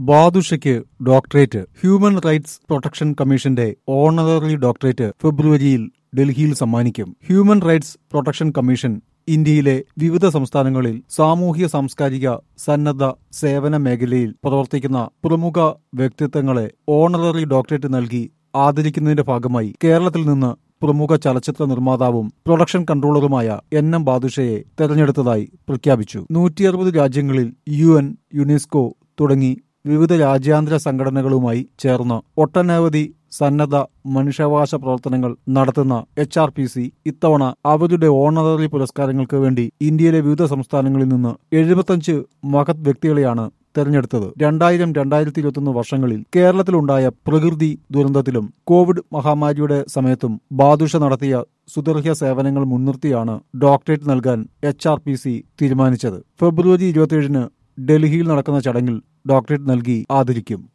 ബാദുഷയ്ക്ക് doctorate. Human rights protection കമ്മീഷന്റെ honorary doctorate ഫെബ്രുവരിയിൽ ഡൽഹിയിൽ സമ്മാനിക്കും. ഹ്യൂമൻ റൈറ്റ്സ് പ്രൊട്ടക്ഷൻ കമ്മീഷൻ ഇന്ത്യയിലെ വിവിധ സംസ്ഥാനങ്ങളിൽ സാമൂഹ്യ സാംസ്കാരിക സന്നദ്ധ സേവന മേഖലയിൽ പ്രവർത്തിക്കുന്ന പ്രമുഖ വ്യക്തിത്വങ്ങളെ ഓണററി ഡോക്ടറേറ്റ് നൽകി ആദരിക്കുന്നതിന്റെ ഭാഗമായി കേരളത്തിൽ നിന്ന് പ്രമുഖ ചലച്ചിത്ര നിർമ്മാതാവും പ്രൊഡക്ഷൻ കൺട്രോളറുമായ എൻ.എം. ബാദുഷയെ തെരഞ്ഞെടുത്തതായി പ്രഖ്യാപിച്ചു. 160 രാജ്യങ്ങളിൽ UN, യുനെസ്കോ തുടങ്ങി വിവിധ രാജ്യാന്തര സംഘടനകളുമായി ചേർന്ന് ഒട്ടനവധി സന്നദ്ധ മനുഷ്യാവകാശ പ്രവർത്തനങ്ങൾ നടത്തുന്ന HRPC ഇത്തവണ അവരുടെ ഓണററി പുരസ്കാരങ്ങൾക്ക് വേണ്ടി ഇന്ത്യയിലെ വിവിധ സംസ്ഥാനങ്ങളിൽ നിന്ന് 75 മഹത് വ്യക്തികളെയാണ് തെരഞ്ഞെടുത്തത്. 2000-2021 വർഷങ്ങളിൽ കേരളത്തിലുണ്ടായ പ്രകൃതി ദുരന്തത്തിലും കോവിഡ് മഹാമാരിയുടെ സമയത്തും ബാദുഷ നടത്തിയ സുദീർഘ സേവനങ്ങൾ മുൻനിർത്തിയാണ് ഡോക്ടറേറ്റ് നൽകാൻ HRPC തീരുമാനിച്ചത്. ഫെബ്രുവരി 27-ന് ഡൽഹിയിൽ നടക്കുന്ന ചടങ്ങിൽ ഡോക്ടറേറ്റ് നൽകി ആദരിക്കും.